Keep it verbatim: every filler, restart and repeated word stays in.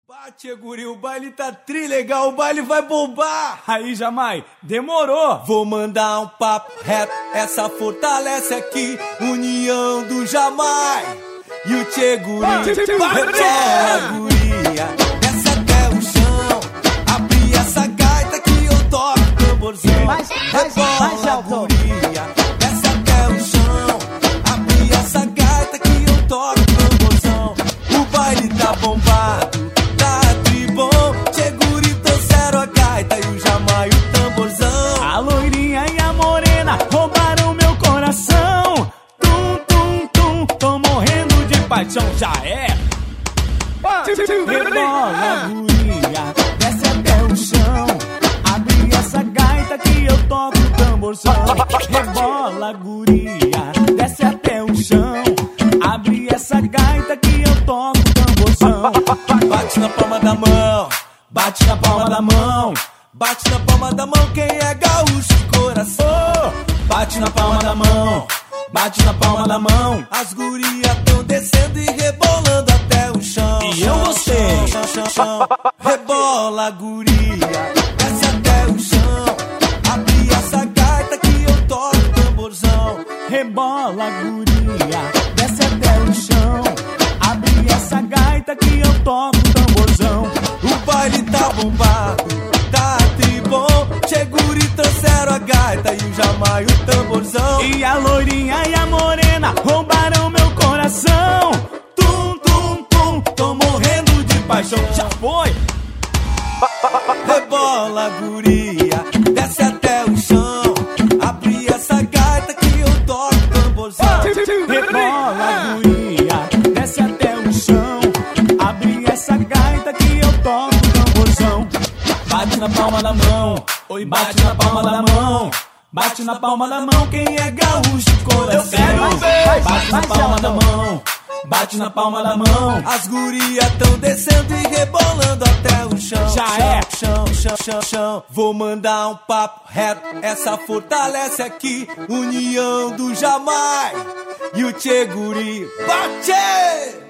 Bate, guri, o baile tá trilegal, o baile vai bombar. Aí, Jamai, demorou. Vou mandar um papo reto, essa fortalece aqui, união do Jamai e o Tchê Guri. Rebola, guria, desce até o chão, abre essa gaita que eu toco tamborzão. Rebola, guria, desce até o chão, abre essa gaita que eu toco tamborzão. O baile tá bombado, a loirinha e a morena roubaram meu coração. Tum, tum, tum, tô morrendo de paixão. Já é. Rebola, guria, desce até o chão, abre essa gaita que eu toco tamborzão. Rebola, guria, desce até o chão, abre essa gaita que eu toco tamborzão. Bate na palma da mão, bate na palma da mão, bate na palma da mão quem é gaúcho de coração. Bate na palma da mão, bate na palma da mão. As gurias tão descendo e rebolando até o chão. E eu gostei. Chão, chão, chão. Rebola, guria, desce até o chão, abre essa gaita que eu toco tamborzão. Rebola, guria, desce até o chão, abre essa gaita que eu toco tamborzão. O baile tá bombado, tá tribom, Tchê Guri trouxeram a gaita e o Jamai o tamborzão. E a loirinha e a morena roubaram meu coração. Tum, tum, tum, tô morrendo de paixão. Já foi. Rebola, guria, desce até o chão, abre essa gaita que eu toco tamborzão. Rebola, guria, desce até o chão, abre essa gaita que eu toco tamborzão. Bate na palma da mão, oi, bate na palma da mão, bate na palma da mão quem é gaúcho de coração. Eu quero ver. Bate na palma da mão, bate na palma da mão. As gurias tão descendo e rebolando até o chão. Já chão, é. Chão, chão, chão, chão. Vou mandar um papo reto, essa fortalece aqui, união do Jamai e o Tchê Guri. Bate!